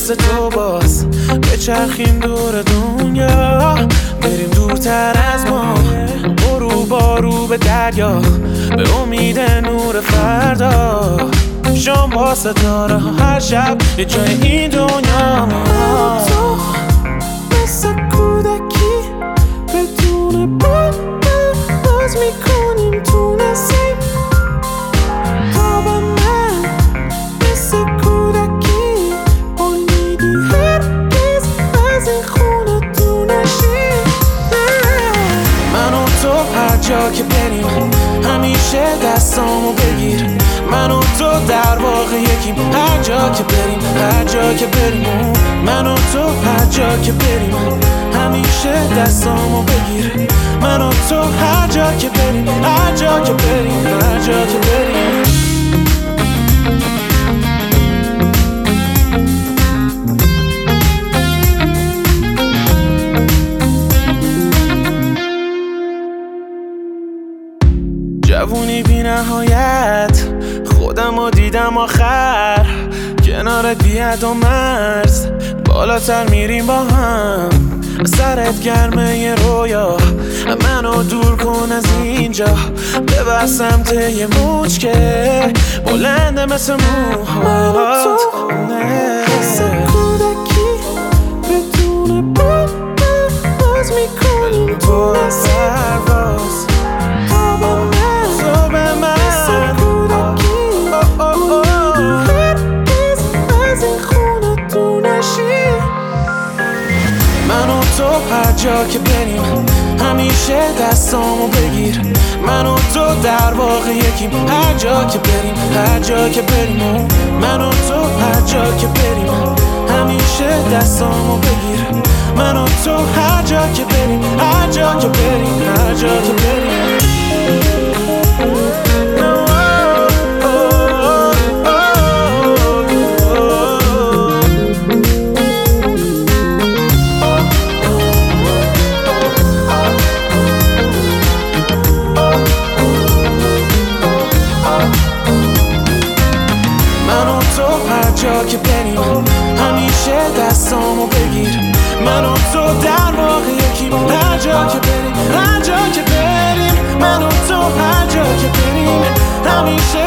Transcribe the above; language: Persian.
مثل تو باز بچرخیم دور دنیا، بریم دورتر از ما، برو بارو به دریا، به امید نور فردا. شام با ستاره هر شب یه جای این دنیا. تو مثل کودکی بدون باز میکنیم تو نسیم. خواب من مثل کودکی امیدی هرگز از این خونه تو نشی. من و تو هر جا که بریم همیشه دستامو بگیر. من و تو در واقع یکیم، هر جا که بریم، هر جا که بریم. من و تو هر جا که بریم همیشه دستامو بگیر. من و تو هر جا که بریم، هر جا که بریم، هر جا که بریم. جوونی بی نهایت خودمو دیدم آخر، کنارت بی حد و مرز بالاتر میریم با هم. سرت گرمه یه رویا، منو دور کن از اینجا، ببر سمت یه موج که بلنده مثل موهات. مثل کودکی بدون باز میکنیم تو نسیم. من و تو هر جا که بریم همیشه دستامو بگیر. من و تو در واقع یکیم، هر جا که بریم، هر جا که بریم. من و تو هر جا که بریم همیشه دستامو بگیر. من و تو هر جا که بریم، هر جا که بریم، هر جا که بریم. هر جا که بریم همیشه دستامو بگیر. من و تو در واقع یکیم، هر جا که بریم، هر جا که بریم. من و تو هر جا که بریم همیشه